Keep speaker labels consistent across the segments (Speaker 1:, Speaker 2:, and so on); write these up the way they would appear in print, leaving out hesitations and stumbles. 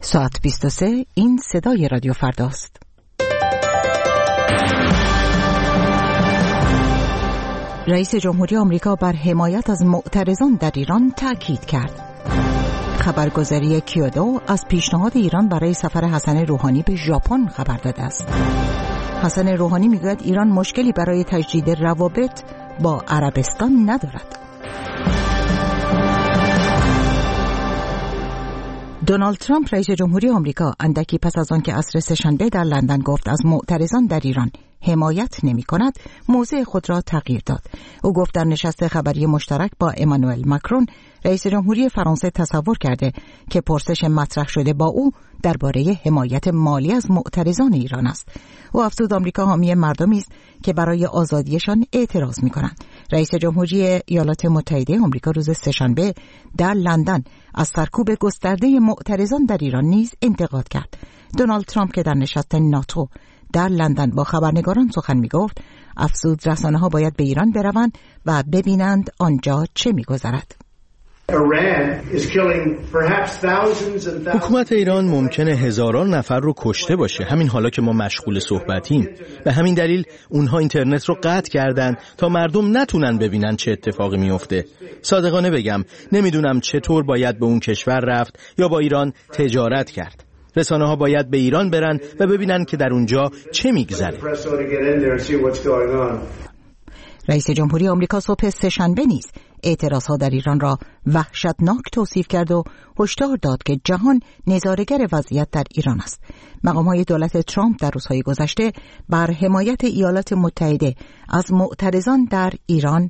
Speaker 1: ساعت 23. این صدای رادیو فرداست. رئیس جمهوری آمریکا بر حمایت از معترضان در ایران تاکید کرد. خبرگزاری کیودو از پیشنهاد ایران برای سفر حسن روحانی به ژاپن خبر داده است. حسن روحانی میگوید ایران مشکلی برای تجدید روابط با عربستان ندارد. دونالد ترامپ رئیس جمهوری آمریکا اندکی پس از آن که عصر سه‌شنبه در لندن گفت از معترضان در ایران حمایت نمی کند، موضع خود را تغییر داد. او گفت در نشست خبری مشترک با امانوئل ماکرون رئیس جمهوری فرانسه تصور کرده که پرسش مطرح شده با او درباره حمایت مالی از معترضان ایران است. او افزود آمریکا حامی مردمی است که برای آزادیشان اعتراض می‌کنند. رئیس جمهوری ایالات متحده آمریکا روز سه‌شنبه در لندن از سرکوب گسترده معترضان در ایران نیز انتقاد کرد. دونالد ترامپ که در نشست ناتو در لندن با خبرنگاران سخن می‌گفت، افزود رسانه‌ها باید به ایران بروند و ببینند آنجا چه می‌گذرد.
Speaker 2: حکومت ایران ممکنه هزاران نفر رو کشته باشه، همین حالا که ما مشغول صحبتیم. به همین دلیل اونها اینترنت رو قطع کردن تا مردم نتونن ببینن چه اتفاقی میفته. صادقانه بگم نمیدونم چطور باید به اون کشور رفت یا با ایران تجارت کرد. رسانه‌ها باید به ایران برن و ببینن که در اونجا چه میگذره.
Speaker 1: رئیس جمهوری آمریکا صبح سه‌شنبه نیز اعتراضها در ایران را وحشتناک توصیف کرد و هشدار داد که جهان نظاره‌گر وضعیت در ایران است. مقام‌های دولت ترامپ در روزهای گذشته بر حمایت ایالات متحده از معترضان در ایران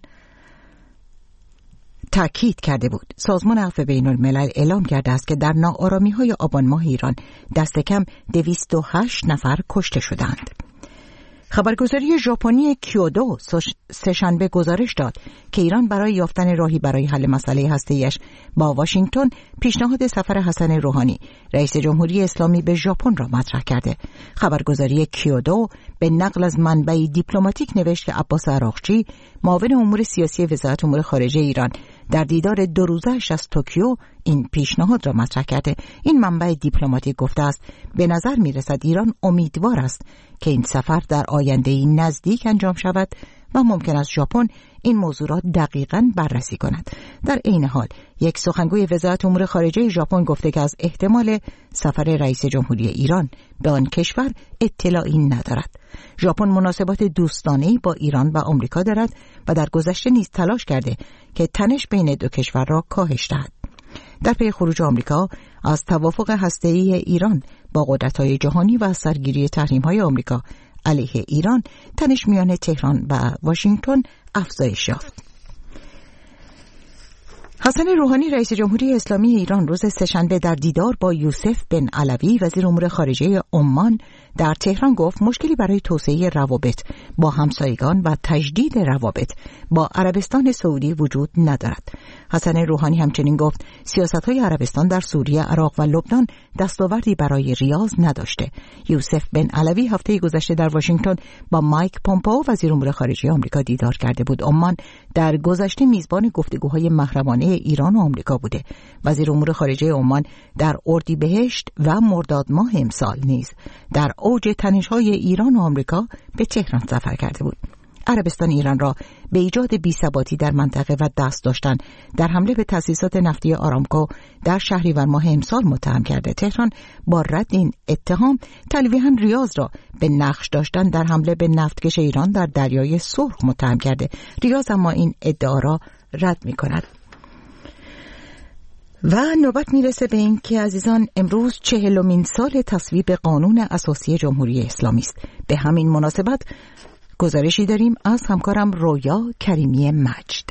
Speaker 1: تاکید کرده بود. سازمان عفو بین‌الملل اعلام کرده است که در ناآرامی‌های آبان ماه ایران دست کم 208 نفر کشته شدند. خبرگزاری ژاپنی کیودو سه‌شنبه گزارش داد که ایران برای یافتن راهی برای حل مسئله هسته‌ایش با واشنگتن پیشنهاد سفر حسن روحانی رئیس جمهوری اسلامی به ژاپن را مطرح کرده. خبرگزاری کیودو به نقل از منبعی دیپلماتیک نوشت که عباس عراقچی معاون امور سیاسی وزارت امور خارجه ایران در دیدار 2 روزه‌اش از توکیو این پیشنهاد را مطرح کرده. این منبع دیپلماتیک گفته است به نظر می‌رسد ایران امیدوار است که این سفر در آینده‌ای نزدیک انجام شود و ممکن است ژاپن این موضوع را دقیقاً بررسی کند. در عین حال یک سخنگوی وزارت امور خارجه ژاپن گفته که از احتمال سفر رئیس جمهوری ایران به آن کشور اطلاعی ندارد. ژاپن مناسبات دوستانه‌ای با ایران و آمریکا دارد و در گذشته نیز تلاش کرده که تنش بین دو کشور را کاهش دهد. در پی خروج آمریکا از توافق هسته‌ای ایران با قدرت‌های جهانی و از سرگیری تحریم‌های آمریکا علیه ایران، تنش میان تهران و واشنگتن افزایش یافت. حسن روحانی رئیس جمهوری اسلامی ایران روز سه‌شنبه در دیدار با یوسف بن علوی وزیر امور خارجه عمان در تهران گفت مشکلی برای توسعه روابط با همسایگان و تجدید روابط با عربستان سعودی وجود ندارد. حسن روحانی همچنین گفت سیاست‌های عربستان در سوریه، عراق و لبنان دستاوردی برای ریاض نداشته. یوسف بن علوی هفته گذشته در واشنگتن با مایک پومپئو وزیر امور خارجه آمریکا دیدار کرده بود. عمان در گذشته میزبان گفتگوهای محرمانه ایران و آمریکا بوده. وزیر امور خارجه عمان در اردیبهشت و مرداد ماه امسال نیز در اوج تنش‌های ایران و آمریکا به تهران سفر کرده بود. عربستان ایران را به ایجاد بی‌ثباتی در منطقه و دست داشتن در حمله به تأسیسات نفتی آرامکو در شهریور ماه امسال متهم کرده. تهران با رد این اتهام تلویحاً ریاض را به نقش داشتن در حمله به نفتکش ایران در دریای سرخ متهم کرده. ریاض اما این ادعا را رد می‌کند. و نوبت میرسه به این که عزیزان امروز 40مین سال تصویب قانون اساسی جمهوری اسلامی است. به همین مناسبت گزارشی داریم از همکارم رویا کریمی مجد.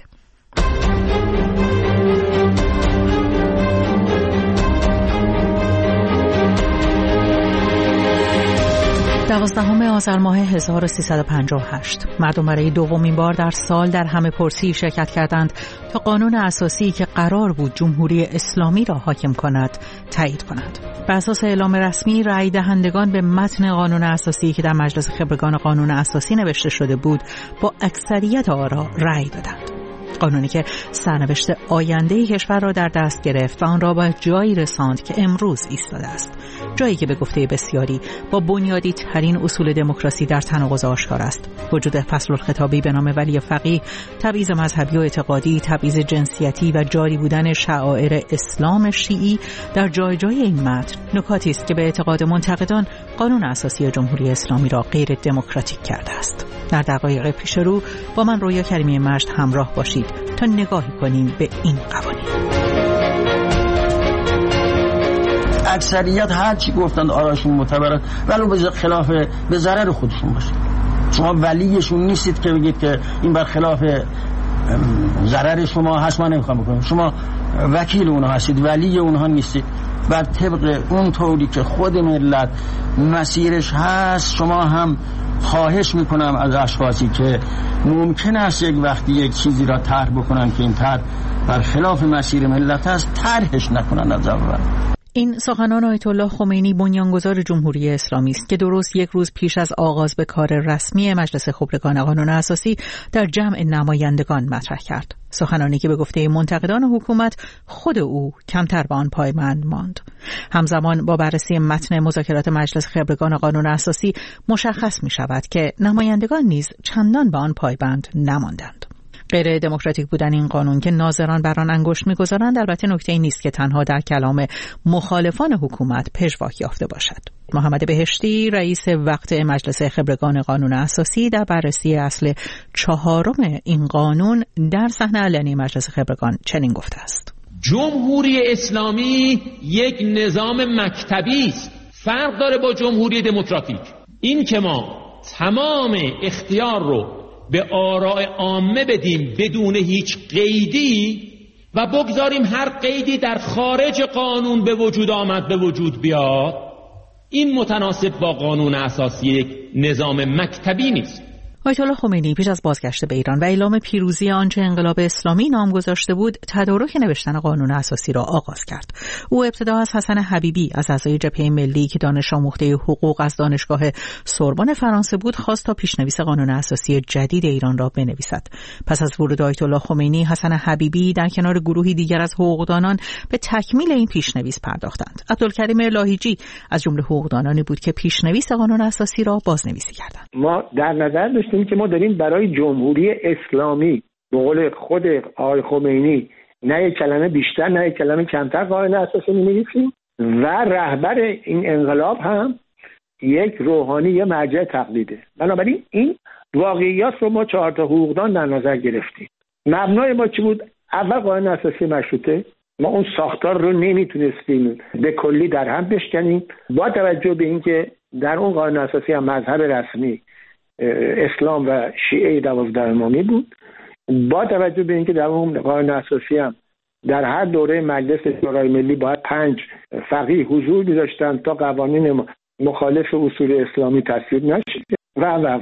Speaker 3: 12 آذر ماه 1358 مردم برای دومین بار در سال در همه پرسی شرکت کردند تا قانون اساسی که قرار بود جمهوری اسلامی را حاکم کند تایید کنند. بر اساس اعلام رسمی رأی دهندگان به متن قانون اساسی که در مجلس خبرگان قانون اساسی نوشته شده بود با اکثریت آرا رأی دادند. قانونی که سرنوشت آینده کشور را در دست گرفت و آن را به جایی رساند که امروز ایستاده است. جایی که به گفته بسیاری با بنیادی ترین اصول دموکراسی در تناقض آشکار است. وجود فصل الخطابی به نام ولی فقیه، تبعیض مذهبی و اعتقادی، تبعیض جنسیتی و جاری بودن شعائر اسلام شیعی در جای جای این متن نکاتی است که به اعتقاد منتقدان قانون اساسی جمهوری اسلامی را غیر دموکراتیک کرده است. در دقایق پیش رو با من رویا کریمی مجد همراه باشید تا نگاهی کنیم به این قوانین.
Speaker 4: اکثریت هر چی گفتند آراشون معتبره، ولو به خلاف به ضرر خودشون باشه. شما ولیشون نیستید که بگید که این بر خلاف ضرر شما هست، ما نمیخوام بکنم. شما وکیل اونها هستید، ولی اونها نیستید. بر طبق اون طوری که خود ملت مسیرش هست، شما هم خواهش میکنم از اشخاصی که ممکن است یک وقتی یک چیزی را طرح بکنن که این طرح بر خلاف مسیر ملت هست، طرحش نکنن از اول.
Speaker 3: این سخنان آیت الله خمینی، بنیانگذار جمهوری اسلامی است که درست یک روز پیش از آغاز به کار رسمی مجلس خبرگان قانون اساسی در جمع نمایندگان مطرح کرد. سخنانی که به گفته منتقدان حکومت خود او کمتر به آن پایبند ماند. همزمان با بررسی متن مذاکرات مجلس خبرگان قانون اساسی مشخص می شود که نمایندگان نیز چندان به آن پایبند نماندند. غیر دموکراتیک بودن این قانون که ناظران بر آن انگشت می‌گذارند البته نکته‌ای نیست که تنها در کلام مخالفان حکومت پژواک یافته باشد. محمد بهشتی، رئیس وقت مجلس خبرگان قانون اساسی، در بررسی اصل 4 این قانون در صحنه علنی مجلس خبرگان چنین گفته است:
Speaker 5: جمهوری اسلامی یک نظام مکتبی است، فرق داره با جمهوری دموکراتیک. این که ما تمام اختیار رو به آراء عامه بدیم بدون هیچ قیدی و بگذاریم هر قیدی در خارج قانون به وجود آمد به وجود بیاد، این متناسب با قانون اساسی یک نظام مکتبی نیست.
Speaker 3: آیت الله خمینی پیش از بازگشت به ایران و اعلام پیروزی آنچه انقلاب اسلامی نام گذاشته بود، تدارک نوشتن قانون اساسی را آغاز کرد. او ابتدا از حسن حبیبی، از اعضای جبهه ملی که دانش آموخته حقوق از دانشگاه سوربن فرانسه بود، خواست تا پیشنویس قانون اساسی جدید ایران را بنویسد. پس از ورود آیت الله خمینی، حسن حبیبی در کنار گروهی دیگر از حقوقدانان به تکمیل این پیشنویس پرداختند. عبدالکریم لاهیجی از جمله حقوقدانانی بود که پیشنویس قانون اساسی را بازنویسی کردند.
Speaker 6: ما در نظر داشتیم که ما داریم برای جمهوری اسلامی به قول خود آقای خمینی نه یک کلمه بیشتر نه یک کلمه کمتر قانون اساسی می‌نویسیم و رهبر این انقلاب هم یک روحانی یا مرجع تقلیده. بنابراین این واقعیات رو ما 4 تا حقوقدان در نظر گرفتیم. مبنای ما چی بود؟ اول قانون اساسی مشروطه. ما اون ساختار رو نمیتونستیم به کلی در هم بشکنیم با توجه به اینکه در اون قانون اساسی هم مذهب رسمی اسلام و شیعه 12 امامی بود، با توجه به اینکه در اون قانون اساسی هم در هر دوره مجلس شورای ملی باید 5 فقیه حضور داشتن تا قوانین مخالف اصول اسلامی تصویب نشه و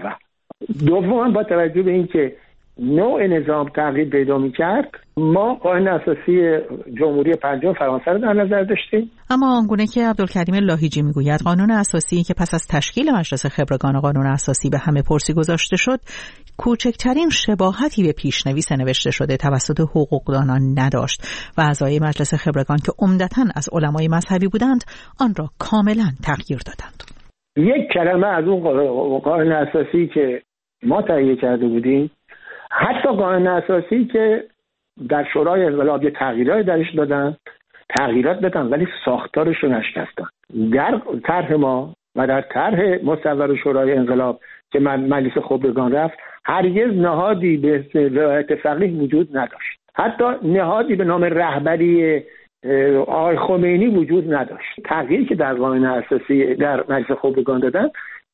Speaker 6: دوم با توجه به اینکه نوع نظام تغییر پیدا می‌کرد، ما قانون اساسی جمهوری 5 فرانسه رو در نظر داشتیم.
Speaker 3: اما آنگونه که عبدالکریم لاهیجی میگوید قانون اساسی که پس از تشکیل مجلس خبرگان قانون اساسی به همه پرسی گذاشته شد، کوچکترین شباهتی به پیشنویس نوشته شده توسط حقوقدانان نداشت و اعضای مجلس خبرگان که عمدتاً از علمای مذهبی بودند آن را کاملاً تغییر دادند.
Speaker 6: یک کلمه از اون قانون اساسی که ما تهیه کرده بودیم، حتی قانون اساسی که در شورای انقلاب تغییرات درش تغییرات دادن ولی ساختارش رو نشکستن. در طرح ما و در طرح مصور شورای انقلاب که مجلس خبرگان رفت، هرگز نهادی به ولایت فقیه وجود نداشت. حتی نهادی به نام رهبری آقای خمینی وجود نداشت. تغییری که در قانون اساسی در مجلس خبرگان دادن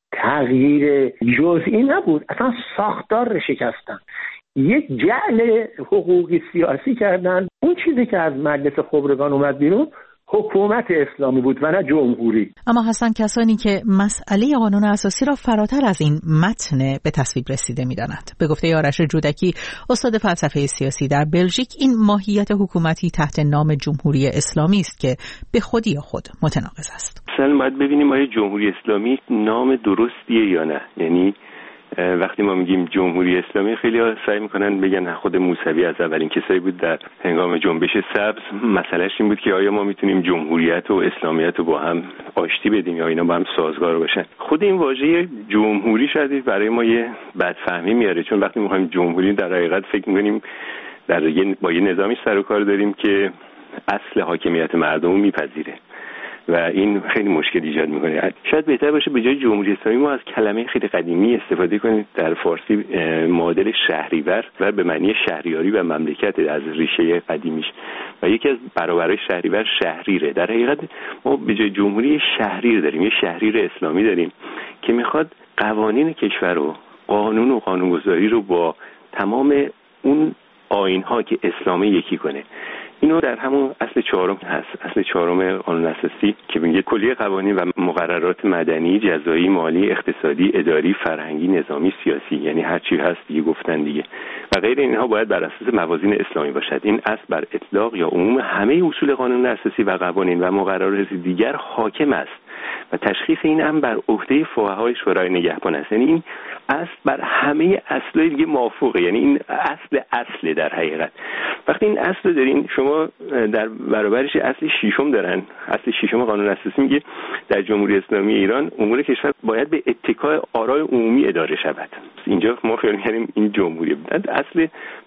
Speaker 6: تغییر جزئی نبود، اصلا ساختار رو شکستن، یک جعل حقوقی سیاسی کردن. اون چیزی که از مجلس خبرگان اومد بیرون حکومت اسلامی بود و نه جمهوری.
Speaker 3: اما حسن کسانی که مسئله قانون اساسی را فراتر از این متن به تصویب رسیده می‌دانند. به گفته آرش جودکی، استاد فلسفه سیاسی در بلژیک، این ماهیت حکومتی تحت نام جمهوری اسلامی است که به خودی خود متناقض است.
Speaker 7: مثلا باید ببینیم آیا جمهوری اسلامی نام درستیه یا نه. یعنی وقتی ما میگیم جمهوری اسلامی خیلی ها سعی میکنن بگن خود موسوی از اولین کسایی بود در هنگام جنبش سبز. مسئلهش این بود که آیا ما میتونیم جمهوریت و اسلامیت رو با هم آشتی بدیم یا اینا با هم سازگار باشن. خود این واژه جمهوری شاید برای ما یه بدفهمی میاره، چون وقتی میخوایم جمهوری در حقیقت فکر میکنیم با یه نظامی سر و کار داریم که اصل حاکمیت مردم میپذیره و این خیلی مشکل ایجاد میکنه. شاید بهتر باشه به جای جمهوری اسلامی ما از کلمه خیلی قدیمی استفاده کنیم در فارسی، معادل شهریور و به معنی شهریاری و مملکت از ریشه قدیمیش، و یکی از برابرهای شهریور شهریره. در حقیقت ما به جای جمهوری شهریر داریم، یه شهریر اسلامی داریم که میخواد قوانین کشور و قانون و قانونگذاری رو با تمام اون آیین‌ها که اسلامی یکی کنه. اینو در همون اصل 4 هست، اصل 4 قانون اساسی که میگه کلیه قوانین و مقررات مدنی، جزایی، مالی، اقتصادی، اداری، فرهنگی، نظامی، سیاسی، یعنی هر چی هست دیگه گفتن دیگه و غیر اینها باید بر اساس موازین اسلامی باشد. این اصل بر اطلاق یا عموم همه اصول قانون اساسی و قوانین و مقررات دیگر حاکم است و تشخیص این هم بر عهده فقهای شورای نگهبان است. یعنی این اصل بر همه اصلای دیگه موافقه، یعنی این اصل در حقیقت. وقتی این اصل دارین شما در برابرش اصل 6 دارن. اصل 6 قانون اساسی میگه در جمهوری اسلامی ایران امور کشور باید به اتکای آرای عمومی اداره شود. اینجا ما خیال می‌کنیم این جمهوری بود. اصل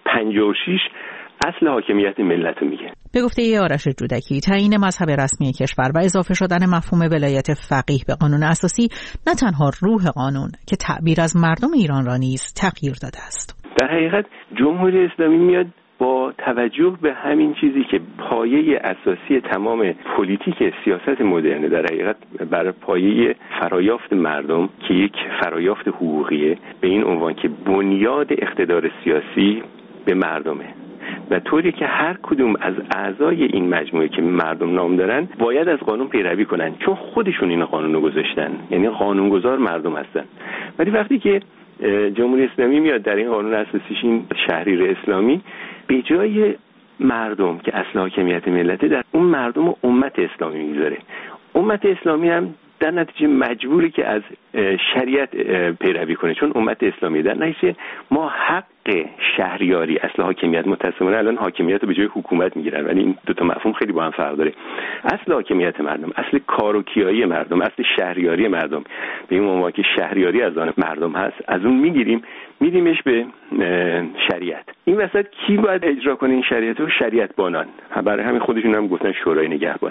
Speaker 7: 56 اصل حاکمیت ملت رو میگه.
Speaker 3: به گفته آرش جودکی، تعیین مذهب رسمی کشور و اضافه شدن مفهوم ولایت فقیه به قانون اساسی نه تنها روح قانون که تعبیر از مردم ایران را نیز تغییر داده است.
Speaker 7: در حقیقت جمهوری اسلامی میاد با توجه به همین چیزی که پایه اساسی تمام پلیتیک سیاست مدرنه، در حقیقت بر پایه فرایافت مردم که یک فرایافت حقوقیه، به این عنوان که بنیاد اقتدار سیاسی به مردمه و طوری که هر کدوم از اعضای این مجموعه که مردم نام دارن باید از قانون پیروی کنن، چون خودشون این قانون رو گذاشتن، یعنی قانونگذار مردم هستن. ولی وقتی که جمهوری اسلامی میاد در این قانون اساسیش این شهریر اسلامی به جای مردم که اصل حاکمیت ملته در اون مردم و امت اسلامی میذاره. امت اسلامی هم در نتیجه مجبوری که از شریعت پیروی کنه، چون امت اسلامی در نتیجه ما حق شهریاری اصل حاکمیت، متأسفانه الان حاکمیت رو به جای حکومت میگیرن، ولی این دو تا مفهوم خیلی با هم فرق داره. اصل حاکمیت مردم، اصل کار و کیایی مردم، اصل شهریاری مردم، به این عنوان که شهریاری از آن مردم هست، از اون میدیمش به شریعت. این وسط کی باید اجرا کنه این شریعت رو؟ شریعت بانان. برای همین خودشون هم گفتن شورای نگهبان.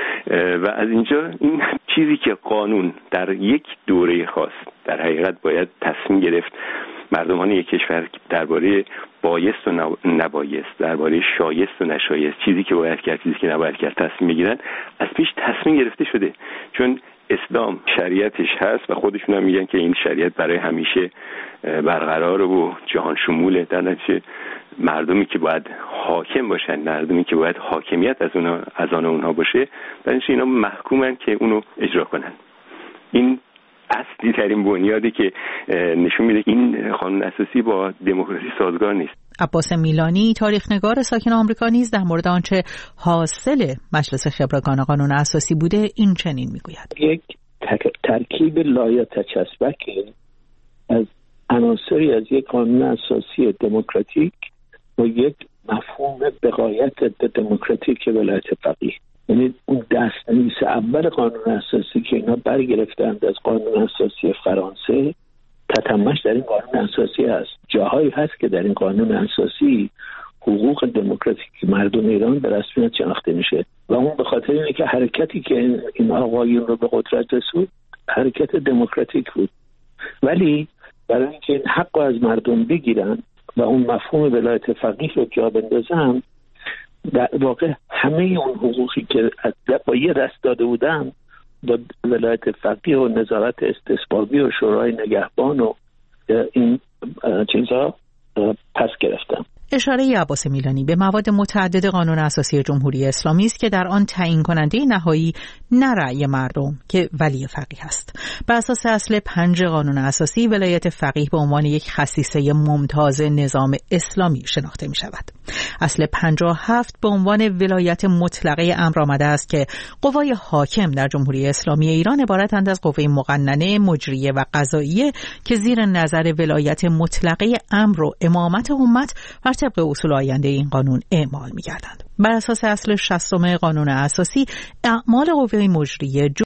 Speaker 7: و از اینجا این چیزی که قانون در یک دوره خاص در حقیقت باید تصمیم گرفت، مردمان یک کشور درباره بایست و نبایست، درباره شایست و نشایست، چیزی که باید کرد، چیزی که نباید کرد تصمیم بگیرن، از پیش تصمیم گرفته شده، چون اسلام شریعتش هست و خودشون هم میگن که این شریعت برای همیشه برقرار و جهان شموله. در نتیجه مردمی که باید حاکم باشن، مردمی که باید حاکمیت از آن اونها باشه، در نتیجه اینا محکومن که اونو اجرا کنن. این اصلی ترین بنیادی که نشون میده این قانون اساسی با دموکراسی سازگار نیست.
Speaker 3: عباس میلانی، تاریخ‌نگار ساکن آمریکا، نیز در مورد آنچه حاصل مجلس خبرگان قانون اساسی بوده این چنین میگوید:
Speaker 8: یک ترکیب لایتجسبک از عناصری از یک قانون اساسی دموکراتیک و یک مفهوم بقایت دموکراتیک ولایت فقیه. یعنی اون دستنویس اول قانون اساسی که اینا برگرفتند از قانون اساسی فرانسه، تتمش در این قانون اساسی هست. جاهایی هست که در این قانون اساسی حقوق دموکراتیک مردم ایران به رسمیت شناخته میشه و اون به خاطر اینه که حرکتی که این آقایون رو به قدرت رسوند حرکت دموکراتیک بود. ولی برای اینکه این حق از مردم بگیرن و اون مفهوم ولایت فقیه رو جا بندازن، در واقع همه اون حقوقی که با یه دست داده بودن با ولایت فقیه و نظارت استثبابی و شورای نگهبان و این چیزا پس گرفتم.
Speaker 3: اشاره عباس میلانی به مواد متعدد قانون اساسی جمهوری اسلامی است که در آن تعیین کننده نهایی نه رأی مردم که ولی فقیه است. بر اساس اصل 5 قانون اساسی ولایت فقیه به عنوان یک خصیصه ممتاز نظام اسلامی شناخته می شود. اصل 57 به عنوان ولایت مطلقه امر آمده است که قوای حاکم در جمهوری اسلامی ایران عبارتند از قوه مقننه، مجریه و قضاییه که زیر نظر ولایت مطلقه امر و امامت امت بر طبق اصول آینده این قانون اعمال می‌گردند. بر اساس اصل 60 قانون اساسی اعمال قوه مجریه